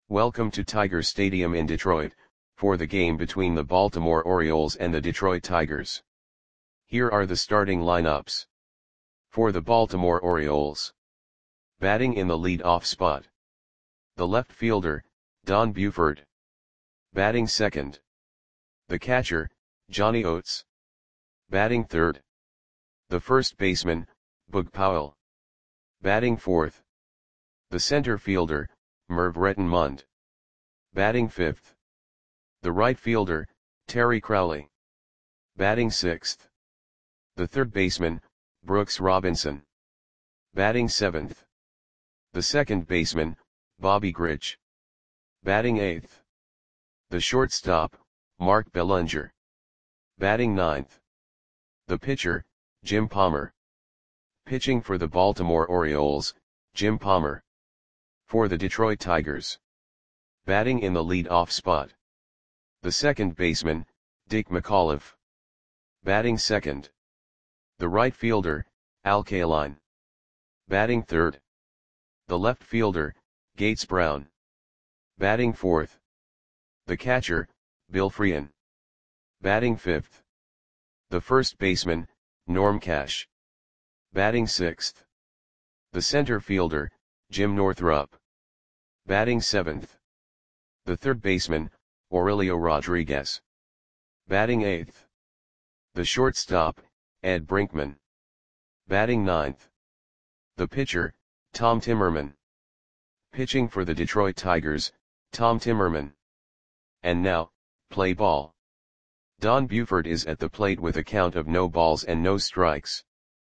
Welcome to Tiger Stadium in Detroit, for the game between the Baltimore Orioles and the Detroit Tigers. Here are the starting lineups. For the Baltimore Orioles. Batting in the lead-off spot. The left fielder, Don Buford. Batting second. The catcher, Johnny Oates. Batting third. The first baseman, Boog Powell. Batting fourth. The center fielder, Merv Rettenmund. Batting fifth. The right fielder, Terry Crowley. Batting sixth. The third baseman, Brooks Robinson. Batting seventh. The second baseman, Bobby Grich. Batting eighth. The shortstop, Mark Belanger. Batting ninth. The pitcher, Jim Palmer. Pitching for the Baltimore Orioles, Jim Palmer. For the Detroit Tigers. Batting in the lead-off spot. The second baseman, Dick McAuliffe. Batting second. The right fielder, Al Kaline. Batting third. The left fielder, Gates Brown. Batting fourth. The catcher, Bill Frein. Batting fifth. The first baseman, Norm Cash. Batting sixth. The center fielder, Jim Northrup. Batting seventh. The third baseman, Aurelio Rodriguez. Batting eighth. The shortstop, Ed Brinkman. Batting ninth. The pitcher, Tom Timmerman. Pitching for the Detroit Tigers, Tom Timmerman. And now, play ball. Don Buford is at the plate with a count of no balls and no strikes.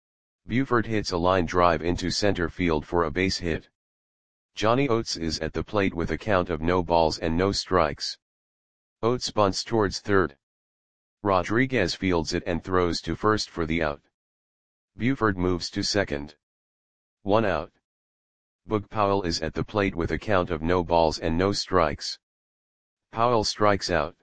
Buford hits a line drive into center field for a base hit. Johnny Oates is at the plate with a count of no balls and no strikes. Oates bunts towards third. Rodriguez fields it and throws to first for the out. Buford moves to second. 1 out. Boog Powell is at the plate with a count of no balls and no strikes. Powell strikes out.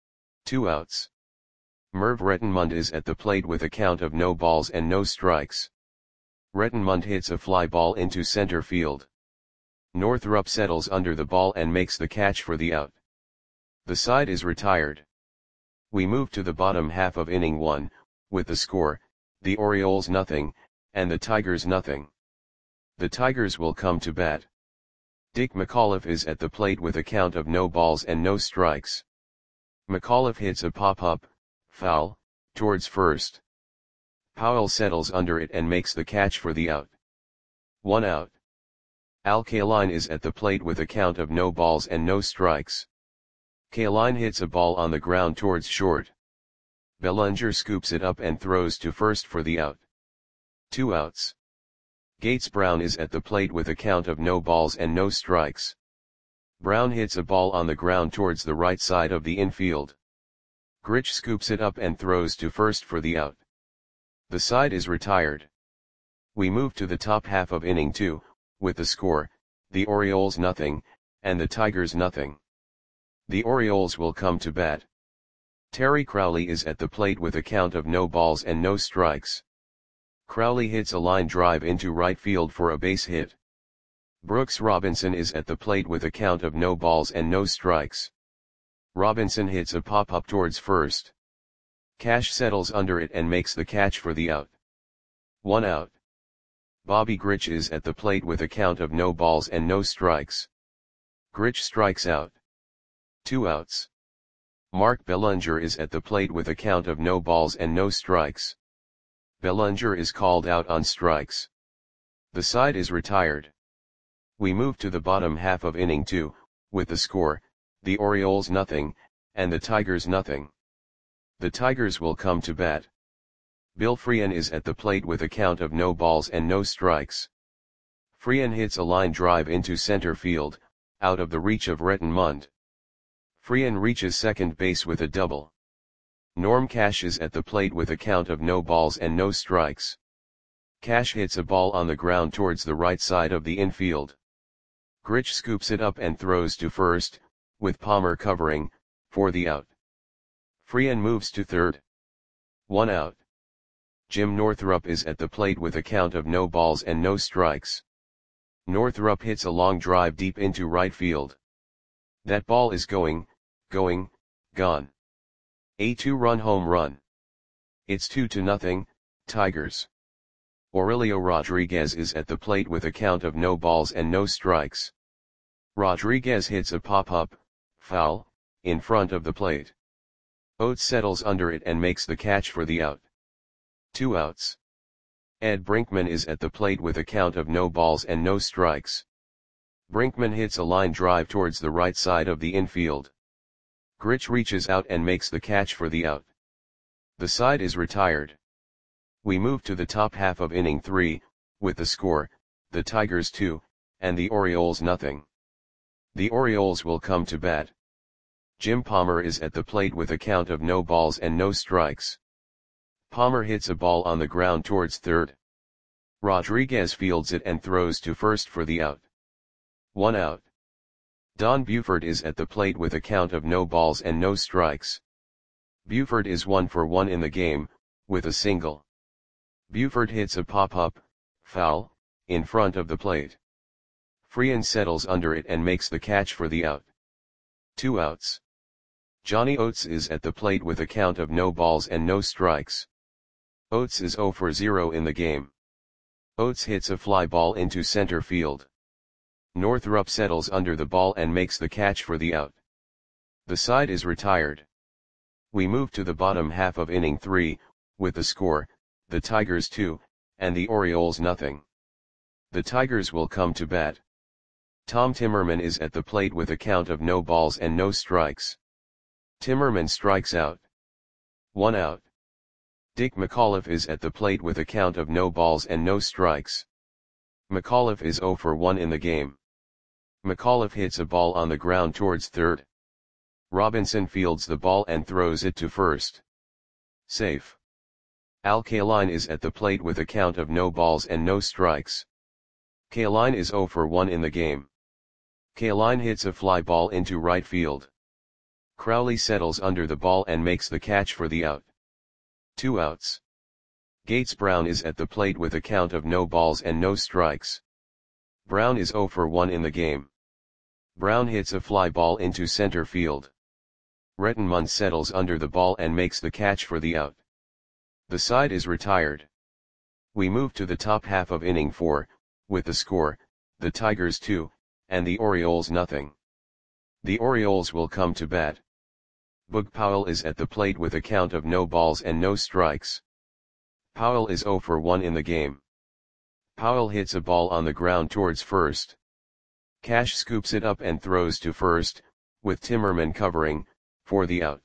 2 outs. Merv Rettenmund is at the plate with a count of no balls and no strikes. Rettenmund hits a fly ball into center field. Northrup settles under the ball and makes the catch for the out. The side is retired. We move to the bottom half of inning 1, with the score, the Orioles nothing, and the Tigers nothing. The Tigers will come to bat. Dick McAuliffe is at the plate with a count of no balls and no strikes. McAuliffe hits a pop-up, foul, towards first. Powell settles under it and makes the catch for the out. 1 out. Al Kaline is at the plate with a count of no balls and no strikes. Kaline hits a ball on the ground towards short. Belanger scoops it up and throws to first for the out. 2 outs. Gates Brown is at the plate with a count of no balls and no strikes. Brown hits a ball on the ground towards the right side of the infield. Grich scoops it up and throws to first for the out. The side is retired. We move to the top half of inning 2, with the score, the Orioles nothing, and the Tigers nothing. The Orioles will come to bat. Terry Crowley is at the plate with a count of no balls and no strikes. Crowley hits a line drive into right field for a base hit. Brooks Robinson is at the plate with a count of no balls and no strikes. Robinson hits a pop-up towards first. Cash settles under it and makes the catch for the out. 1 out. Bobby Grich is at the plate with a count of no balls and no strikes. Grich strikes out. 2 outs. Mark Belanger is at the plate with a count of no balls and no strikes. Belanger is called out on strikes. The side is retired. We move to the bottom half of inning 2, with the score, the Orioles nothing, and the Tigers nothing. The Tigers will come to bat. Bill Frein is at the plate with a count of no balls and no strikes. Frein hits a line drive into center field, out of the reach of Rettenmund. Frein reaches second base with a double. Norm Cash is at the plate with a count of no balls and no strikes. Cash hits a ball on the ground towards the right side of the infield. Grich scoops it up and throws to first, with Palmer covering, for the out. Frein moves to third. 1 out. Jim Northrup is at the plate with a count of no balls and no strikes. Northrup hits a long drive deep into right field. That ball is going, gone. A 2-run home run. It's 2-0, Tigers. Aurelio Rodriguez is at the plate with a count of no balls and no strikes. Rodriguez hits a pop-up, foul, in front of the plate. Oates settles under it and makes the catch for the out. 2 outs. Ed Brinkman is at the plate with a count of no balls and no strikes. Brinkman hits a line drive towards the right side of the infield. Grich reaches out and makes the catch for the out. The side is retired. We move to the top half of inning 3, with the score, the Tigers 2, and the Orioles nothing. The Orioles will come to bat. Jim Palmer is at the plate with a count of no balls and no strikes. Palmer hits a ball on the ground towards third. Rodriguez fields it and throws to first for the out. 1 out. Don Buford is at the plate with a count of no balls and no strikes. Buford is 1 for 1 in the game, with a single. Buford hits a pop-up, foul, in front of the plate. Freehan settles under it and makes the catch for the out. 2 outs. Johnny Oates is at the plate with a count of no balls and no strikes. Oates is 0 for 0 in the game. Oates hits a fly ball into center field. Northrup settles under the ball and makes the catch for the out. The side is retired. We move to the bottom half of inning 3, with the score, the Tigers 2, and the Orioles nothing. The Tigers will come to bat. Tom Timmerman is at the plate with a count of no balls and no strikes. Timmerman strikes out. 1 out. Dick McAuliffe is at the plate with a count of no balls and no strikes. McAuliffe is 0 for 1 in the game. McAuliffe hits a ball on the ground towards third. Robinson fields the ball and throws it to first. Safe. Al Kaline is at the plate with a count of no balls and no strikes. Kaline is 0 for 1 in the game. Kaline hits a fly ball into right field. Crowley settles under the ball and makes the catch for the out. 2 outs. Gates Brown is at the plate with a count of no balls and no strikes. Brown is 0 for 1 in the game. Brown hits a fly ball into center field. Rettenmund settles under the ball and makes the catch for the out. The side is retired. We move to the top half of inning 4, with the score, the Tigers 2, and the Orioles nothing. The Orioles will come to bat. Boog Powell is at the plate with a count of no balls and no strikes. Powell is 0 for 1 in the game. Powell hits a ball on the ground towards first. Cash scoops it up and throws to first, with Timmerman covering, for the out.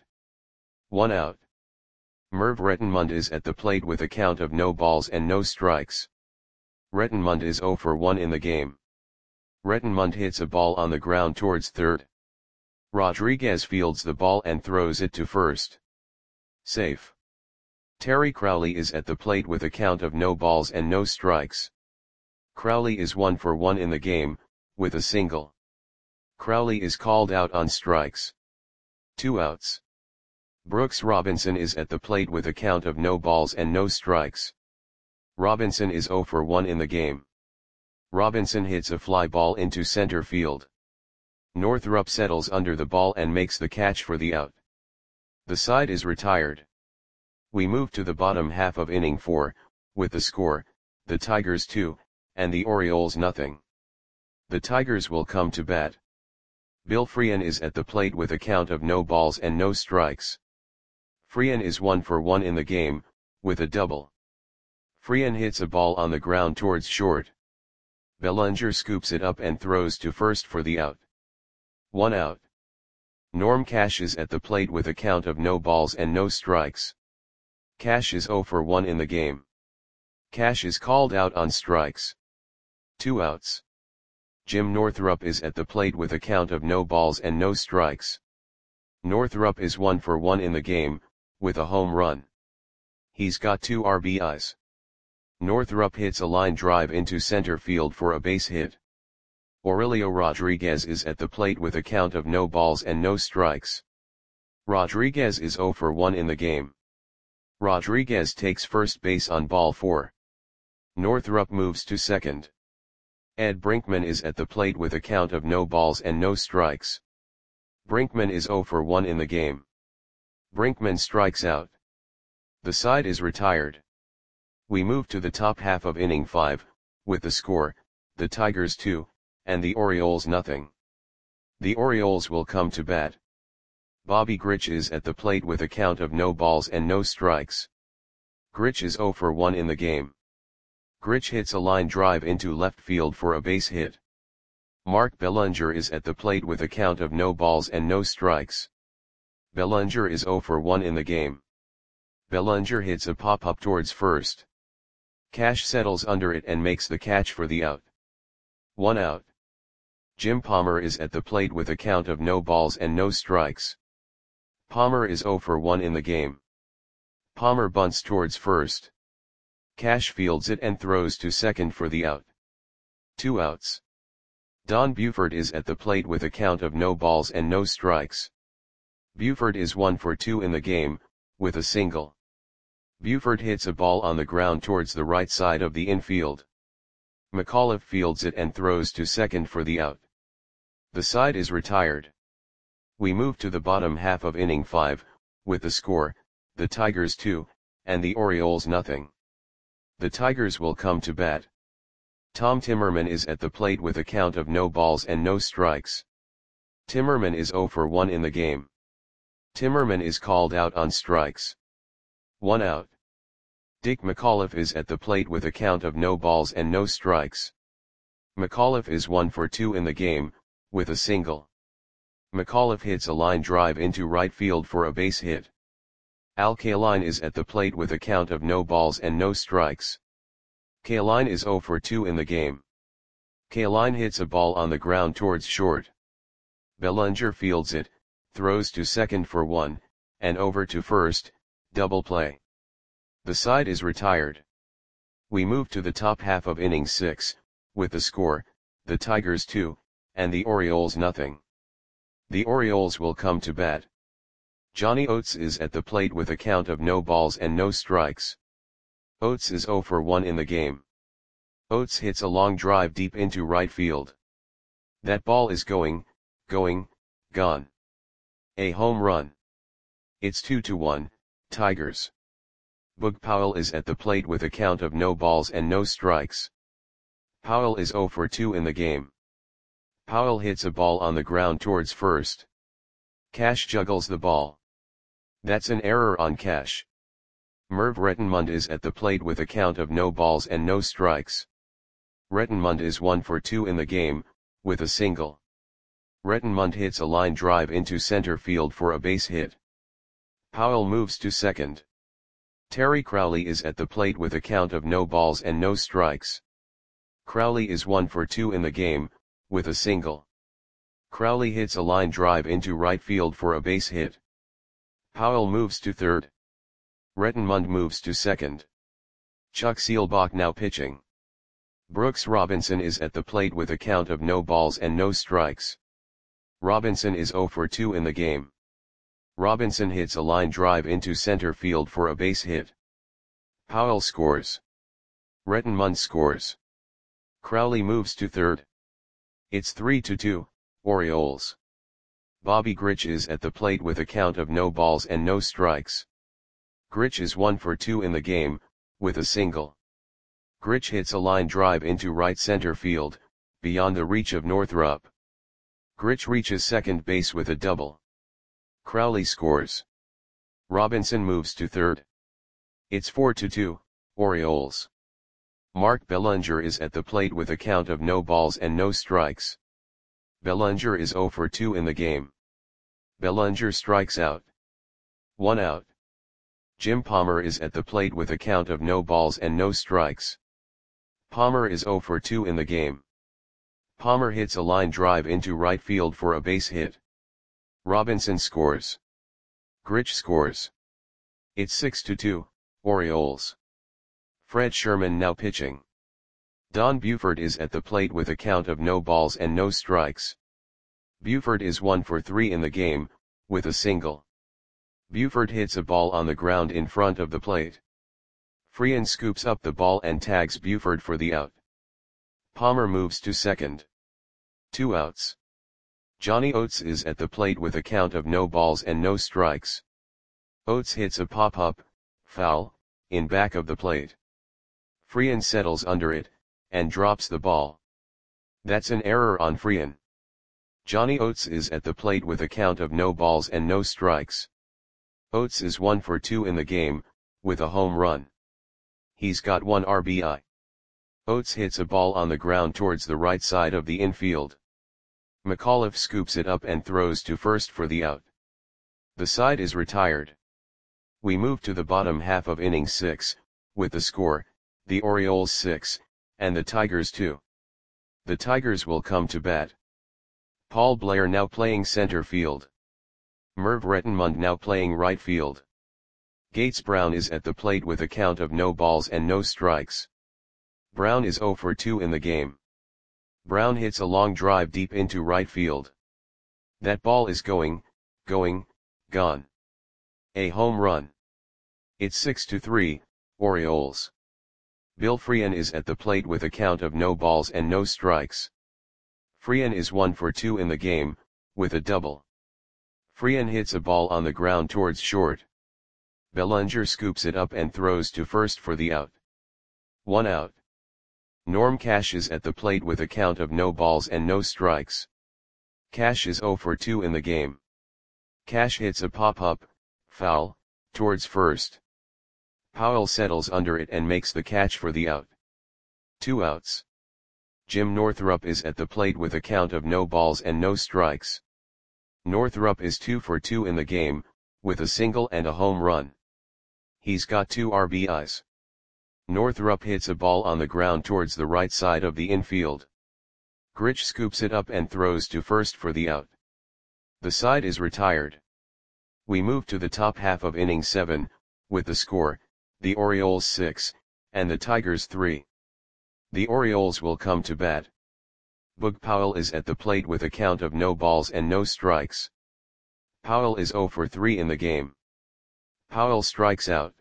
1 out. Merv Rettenmund is at the plate with a count of no balls and no strikes. Rettenmund is 0 for 1 in the game. Rettenmund hits a ball on the ground towards third. Rodriguez fields the ball and throws it to first. Safe. Terry Crowley is at the plate with a count of no balls and no strikes. Crowley is 1 for 1 in the game, with a single. Crowley is called out on strikes. 2 outs. Brooks Robinson is at the plate with a count of no balls and no strikes. Robinson is 0 for 1 in the game. Robinson hits a fly ball into center field. Northrup settles under the ball and makes the catch for the out. The side is retired. We move to the bottom half of inning 4, with the score, the Tigers 2, and the Orioles nothing. The Tigers will come to bat. Bill Freehan is at the plate with a count of no balls and no strikes. Freehan is 1 for 1 in the game, with a double. Freehan hits a ball on the ground towards short. Bellinger scoops it up and throws to first for the out. 1 out. Norm Cash is at the plate with a count of no balls and no strikes. Cash is 0 for 1 in the game. Cash is called out on strikes. 2 outs. Jim Northrup is at the plate with a count of no balls and no strikes. Northrup is 1 for 1 in the game, with a home run. He's got 2 RBIs. Northrup hits a line drive into center field for a base hit. Aurelio Rodriguez is at the plate with a count of no balls and no strikes. Rodriguez is 0 for 1 in the game. Rodriguez takes first base on ball 4. Northrup moves to second. Ed Brinkman is at the plate with a count of no balls and no strikes. Brinkman is 0 for 1 in the game. Brinkman strikes out. The side is retired. We move to the top half of inning 5, with the score, the Tigers 2, and the Orioles nothing. The Orioles will come to bat. Bobby Grich is at the plate with a count of no balls and no strikes. Grich is 0 for 1 in the game. Grich hits a line drive into left field for a base hit. Mark Bellinger is at the plate with a count of no balls and no strikes. Bellinger is 0 for 1 in the game. Bellinger hits a pop-up towards first. Cash settles under it and makes the catch for the out. 1 out. Jim Palmer is at the plate with a count of no balls and no strikes. Palmer is 0 for 1 in the game. Palmer bunts towards first. Cash fields it and throws to second for the out. 2 outs. Don Buford is at the plate with a count of no balls and no strikes. Buford is 1 for 2 in the game, with a single. Buford hits a ball on the ground towards the right side of the infield. McAuliffe fields it and throws to second for the out. The side is retired. We move to the bottom half of inning 5, with the score, the Tigers 2, and the Orioles nothing. The Tigers will come to bat. Tom Timmerman is at the plate with a count of no balls and no strikes. Timmerman is 0 for 1 in the game. Timmerman is called out on strikes. 1 out. Dick McAuliffe is at the plate with a count of no balls and no strikes. McAuliffe is 1 for 2 in the game, with a single. McAuliffe hits a line drive into right field for a base hit. Al Kaline is at the plate with a count of no balls and no strikes. Kaline is 0 for 2 in the game. Kaline hits a ball on the ground towards short. Bellinger fields it, throws to second for 1, and over to first, double play. The side is retired. We move to the top half of inning 6, with the score, the Tigers 2, and the Orioles nothing. The Orioles will come to bat. Johnny Oates is at the plate with a count of no balls and no strikes. Oates is 0 for 1 in the game. Oates hits a long drive deep into right field. That ball is gone. A home run. It's 2-1, Tigers. Boog Powell is at the plate with a count of no balls and no strikes. Powell is 0 for 2 in the game. Powell hits a ball on the ground towards first. Cash juggles the ball. That's an error on Cash. Merv Rettenmund is at the plate with a count of no balls and no strikes. Rettenmund is 1 for 2 in the game, with a single. Rettenmund hits a line drive into center field for a base hit. Powell moves to second. Terry Crowley is at the plate with a count of no balls and no strikes. Crowley is 1 for 2 in the game, with a single. Crowley hits a line drive into right field for a base hit. Powell moves to third. Rettenmund moves to second. Chuck Seelbach now pitching. Brooks Robinson is at the plate with a count of no balls and no strikes. Robinson is 0 for 2 in the game. Robinson hits a line drive into center field for a base hit. Powell scores. Rettenmund scores. Crowley moves to third. It's 3-2, Orioles. Bobby Grich is at the plate with a count of no balls and no strikes. Grich is 1 for 2 in the game, with a single. Grich hits a line drive into right center field, beyond the reach of Northrup. Grich reaches second base with a double. Crowley scores. Robinson moves to third. It's 4-2, Orioles. Mark Bellinger is at the plate with a count of no balls and no strikes. Bellinger is 0 for 2 in the game. Bellinger strikes out. 1 out. Jim Palmer is at the plate with a count of no balls and no strikes. Palmer is 0 for 2 in the game. Palmer hits a line drive into right field for a base hit. Robinson scores. Grich scores. It's 6-2, Orioles. Fred Sherman now pitching. Don Buford is at the plate with a count of no balls and no strikes. Buford is 1 for 3 in the game, with a single. Buford hits a ball on the ground in front of the plate. Freehan scoops up the ball and tags Buford for the out. Palmer moves to second. 2 outs. Johnny Oates is at the plate with a count of no balls and no strikes. Oates hits a pop-up, foul, in back of the plate. Frean settles under it, and drops the ball. That's an error on Frean. Johnny Oates is at the plate with a count of no balls and no strikes. Oates is 1 for 2 in the game, with a home run. He's got 1 RBI. Oates hits a ball on the ground towards the right side of the infield. McAuliffe scoops it up and throws to first for the out. The side is retired. We move to the bottom half of inning 6, with the score, the Orioles 6, and the Tigers 2. The Tigers will come to bat. Paul Blair now playing center field. Merv Rettenmund now playing right field. Gates Brown is at the plate with a count of no balls and no strikes. Brown is 0 for 2 in the game. Brown hits a long drive deep into right field. That ball is going, gone. A home run. It's 6-3, Orioles. Bill Frean is at the plate with a count of no balls and no strikes. Frean is 1 for 2 in the game, with a double. Frean hits a ball on the ground towards short. Bellinger scoops it up and throws to first for the out. 1 out. Norm Cash is at the plate with a count of no balls and no strikes. Cash is 0 for 2 in the game. Cash hits a pop-up, foul, towards first. Powell settles under it and makes the catch for the out. 2 outs. Jim Northrup is at the plate with a count of no balls and no strikes. Northrup is 2 for 2 in the game, with a single and a home run. He's got 2 RBIs. Northrup hits a ball on the ground towards the right side of the infield. Grich scoops it up and throws to first for the out. The side is retired. We move to the top half of inning 7, with the score, the Orioles 6, and the Tigers 3. The Orioles will come to bat. Boog Powell is at the plate with a count of no balls and no strikes. Powell is 0 for 3 in the game. Powell strikes out.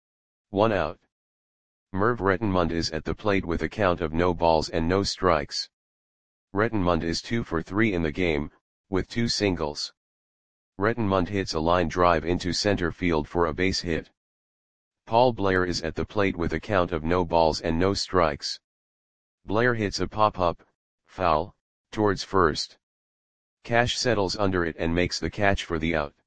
1 out. Merv Rettenmund is at the plate with a count of no balls and no strikes. Rettenmund is 2 for 3 in the game, with 2 singles. Rettenmund hits a line drive into center field for a base hit. Paul Blair is at the plate with a count of no balls and no strikes. Blair hits a pop-up, foul, towards first. Cash settles under it and makes the catch for the out.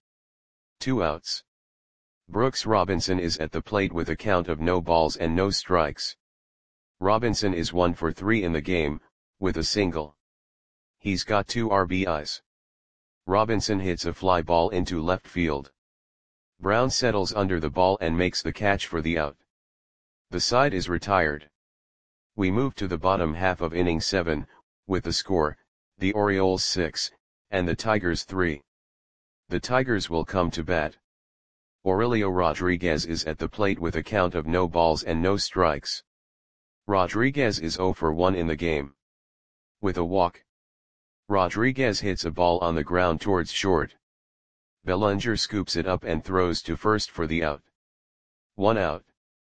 2 outs. Brooks Robinson is at the plate with a count of no balls and no strikes. Robinson is 1 for 3 in the game, with a single. He's got 2 RBIs. Robinson hits a fly ball into left field. Brown settles under the ball and makes the catch for the out. The side is retired. We move to the bottom half of inning 7, with the score, the Orioles 6, and the Tigers 3. The Tigers will come to bat. Aurelio Rodriguez is at the plate with a count of no balls and no strikes. Rodriguez is 0 for 1 in the game. With a walk. Rodriguez hits a ball on the ground towards short. Bellinger scoops it up and throws to first for the out. 1 out.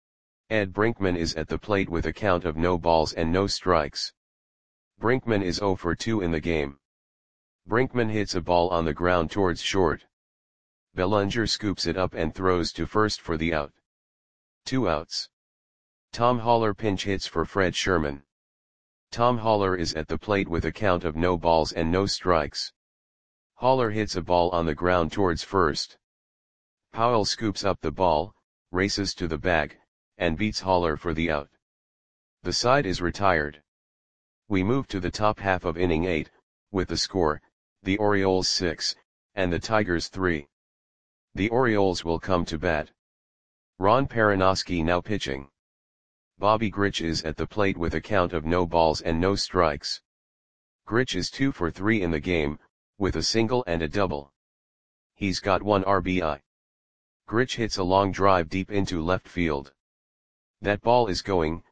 Ed Brinkman is at the plate with a count of no balls and no strikes. Brinkman is 0 for 2 in the game. Brinkman hits a ball on the ground towards short. Bellinger scoops it up and throws to first for the out. 2 outs. Tom Haller pinch hits for Fred Sherman. Tom Haller is at the plate with a count of no balls and no strikes. Haller hits a ball on the ground towards first. Powell scoops up the ball, races to the bag, and beats Haller for the out. The side is retired. We move to the top half of inning 8, with the score, the Orioles 6, and the Tigers 3. The Orioles will come to bat. Ron Perranoski now pitching. Bobby Grich is at the plate with a count of no balls and no strikes. Grich is 2 for 3 in the game, with a single and a double. He's got 1 RBI. Grich hits a long drive deep into left field. That ball is going,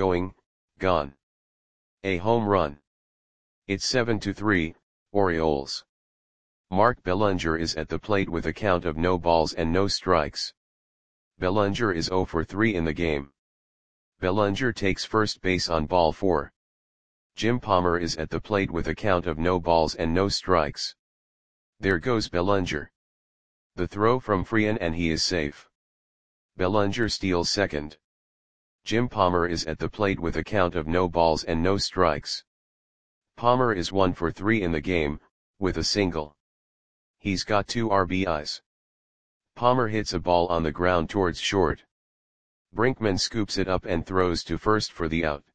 gone. A home run. It's 7-3, Orioles. Mark Bellinger is at the plate with a count of no balls and no strikes. Bellinger is 0 for 3 in the game. Bellinger takes first base on ball 4. Jim Palmer is at the plate with a count of no balls and no strikes. There goes Bellinger. The throw from Freehan and he is safe. Bellinger steals second. Jim Palmer is at the plate with a count of no balls and no strikes. Palmer is 1 for 3 in the game, with a single. He's got 2 RBIs. Palmer hits a ball on the ground towards short. Brinkman scoops it up and throws to first for the out.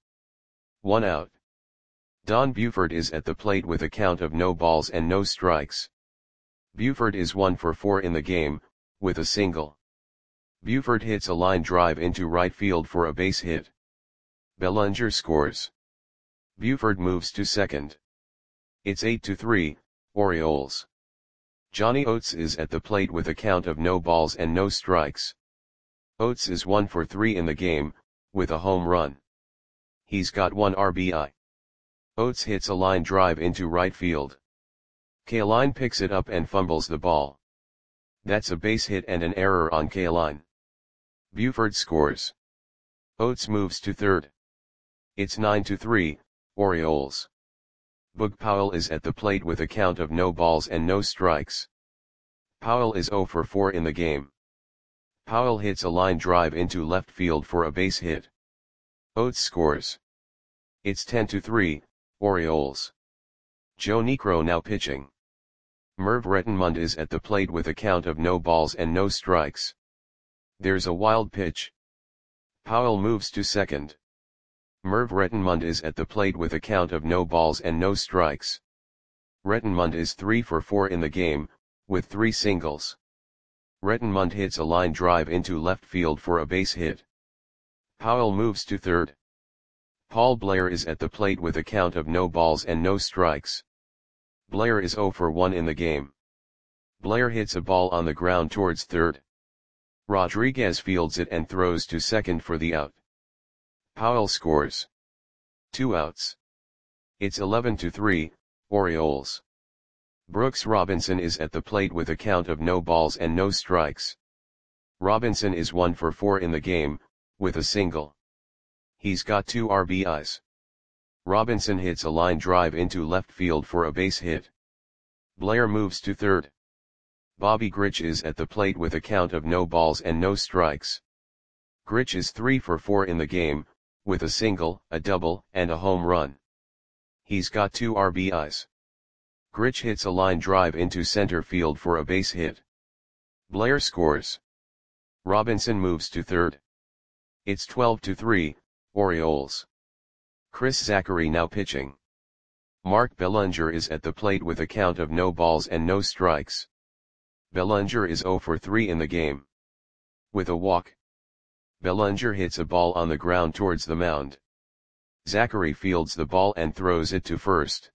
1 out. Don Buford is at the plate with a count of no balls and no strikes. Buford is 1 for 4 in the game, with a single. Buford hits a line drive into right field for a base hit. Bellinger scores. Buford moves to second. It's 8-3, Orioles. Johnny Oates is at the plate with a count of no balls and no strikes. Oates is 1 for 3 in the game, with a home run. He's got 1 RBI. Oates hits a line drive into right field. Kaline picks it up and fumbles the ball. That's a base hit and an error on Kaline. Buford scores. Oates moves to third. It's 9-3, Orioles. Boog Powell is at the plate with a count of no balls and no strikes. Powell is 0 for 4 in the game. Powell hits a line drive into left field for a base hit. Oates scores. It's 10-3, Orioles. Joe Niekro now pitching. Merv Rettenmund is at the plate with a count of no balls and no strikes. There's a wild pitch. Powell moves to second. Merv Rettenmund is at the plate with a count of no balls and no strikes. Rettenmund is 3 for 4 in the game, with 3 singles. Rettenmund hits a line drive into left field for a base hit. Powell moves to third. Paul Blair is at the plate with a count of no balls and no strikes. Blair is 0 for 1 in the game. Blair hits a ball on the ground towards third. Rodriguez fields it and throws to second for the out. Powell scores. 2 outs. It's 11-3, Orioles. Brooks Robinson is at the plate with a count of no balls and no strikes. Robinson is 1 for 4 in the game, with a single. He's got 2 RBIs. Robinson hits a line drive into left field for a base hit. Blair moves to third. Bobby Grich is at the plate with a count of no balls and no strikes. Grich is 3 for 4 in the game, with a single, a double, and a home run. He's got 2 RBIs. Grich hits a line drive into center field for a base hit. Blair scores. Robinson moves to third. It's 12-3, Orioles. Chris Zachary now pitching. Mark Bellinger is at the plate with a count of no balls and no strikes. Bellinger is 0 for 3 in the game. With a walk. Bellinger hits a ball on the ground towards the mound. Zachary fields the ball and throws it to first.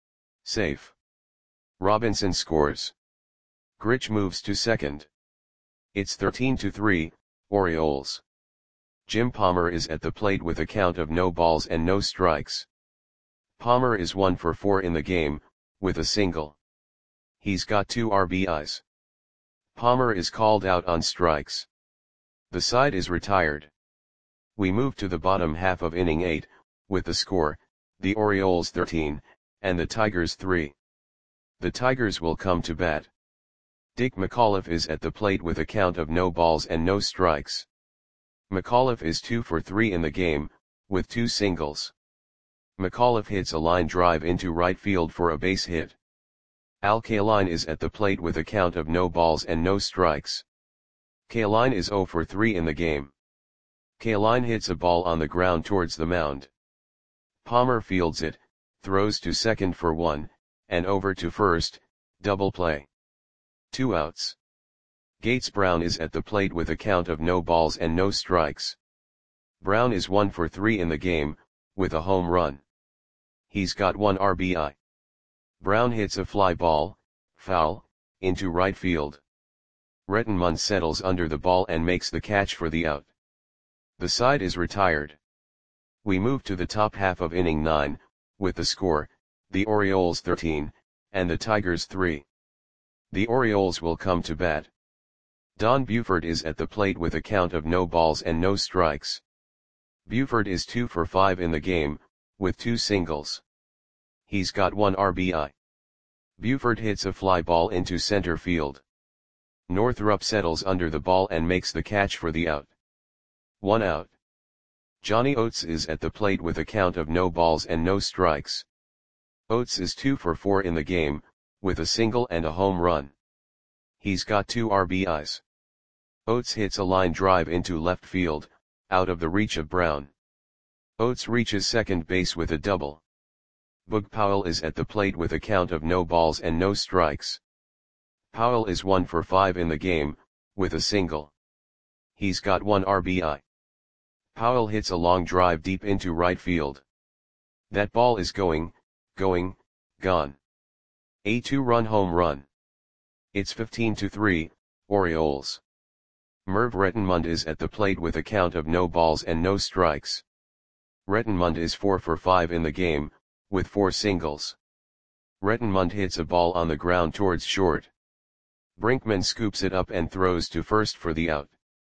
Safe. Robinson scores. Grich moves to second. It's 13-3, Orioles. Jim Palmer is at the plate with a count of no balls and no strikes. Palmer is 1 for 4 in the game, with a single. He's got 2 RBIs. Palmer is called out on strikes. The side is retired. We move to the bottom half of inning 8, with the score, the Orioles 13, and the Tigers 3. The Tigers will come to bat. Dick McAuliffe is at the plate with a count of no balls and no strikes. McAuliffe is 2 for 3 in the game, with 2 singles. McAuliffe hits a line drive into right field for a base hit. Al Kaline is at the plate with a count of no balls and no strikes. Kaline is 0 for 3 in the game. Kaline hits a ball on the ground towards the mound. Palmer fields it, throws to second for 1, and over to first, double play. 2 outs. Gates Brown is at the plate with a count of no balls and no strikes. Brown is 1 for 3 in the game, with a home run. He's got 1 RBI. Brown hits a fly ball, foul, into right field. Rettenmund settles under the ball and makes the catch for the out. The side is retired. We move to the top half of inning 9, with the score, the Orioles 13, and the Tigers 3. The Orioles will come to bat. Don Buford is at the plate with a count of no balls and no strikes. Buford is 2 for 5 in the game, with 2 singles. He's got 1 RBI. Buford hits a fly ball into center field. Northrup settles under the ball and makes the catch for the out. 1 out. Johnny Oates is at the plate with a count of no balls and no strikes. Oates is 2 for 4 in the game, with a single and a home run. He's got 2 RBIs. Oates hits a line drive into left field, out of the reach of Brown. Oates reaches second base with a double. Boog Powell is at the plate with a count of no balls and no strikes. Powell is 1 for 5 in the game, with a single. He's got 1 RBI. Powell hits a long drive deep into right field. That ball is gone. A 2-run home run. It's 15-3, Orioles. Merv Rettenmund is at the plate with a count of no balls and no strikes. Rettenmund is 4 for 5 in the game, with 4 singles. Rettenmund hits a ball on the ground towards short. Brinkman scoops it up and throws to first for the out.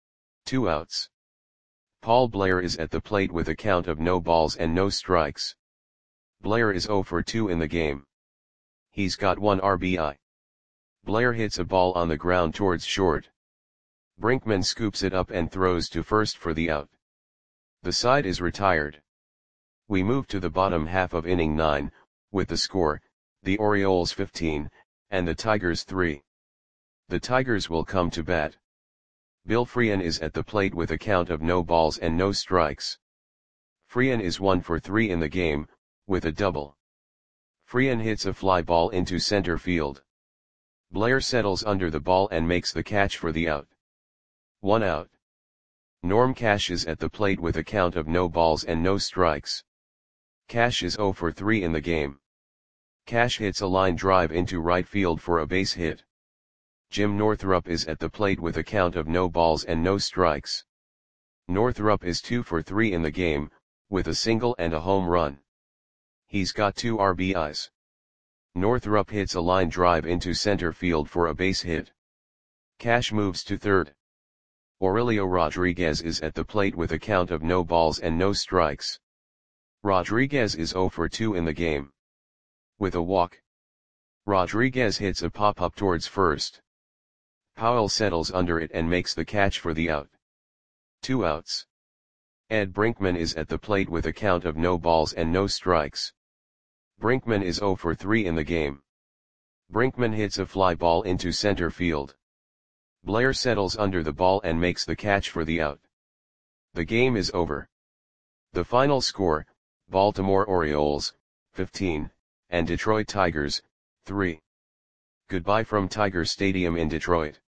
2 outs. Paul Blair is at the plate with a count of no balls and no strikes. Blair is 0 for 2 in the game. He's got 1 RBI. Blair hits a ball on the ground towards short. Brinkman scoops it up and throws to first for the out. The side is retired. We move to the bottom half of inning 9, with the score, the Orioles 15, and the Tigers 3. The Tigers will come to bat. Bill Freehan is at the plate with a count of no balls and no strikes. Freehan is 1 for 3 in the game, with a double. Freehan hits a fly ball into center field. Blair settles under the ball and makes the catch for the out. 1 out. Norm Cash is at the plate with a count of no balls and no strikes. Cash is 0 for 3 in the game. Cash hits a line drive into right field for a base hit. Jim Northrup is at the plate with a count of no balls and no strikes. Northrup is 2 for 3 in the game, with a single and a home run. He's got 2 RBIs. Northrup hits a line drive into center field for a base hit. Cash moves to third. Aurelio Rodriguez is at the plate with a count of no balls and no strikes. Rodriguez is 0 for 2 in the game. With a walk. Rodriguez hits a pop-up towards first. Powell settles under it and makes the catch for the out. 2 outs. Ed Brinkman is at the plate with a count of no balls and no strikes. Brinkman is 0 for 3 in the game. Brinkman hits a fly ball into center field. Blair settles under the ball and makes the catch for the out. The game is over. The final score, Baltimore Orioles, 15, and Detroit Tigers, 3. Goodbye from Tiger Stadium in Detroit.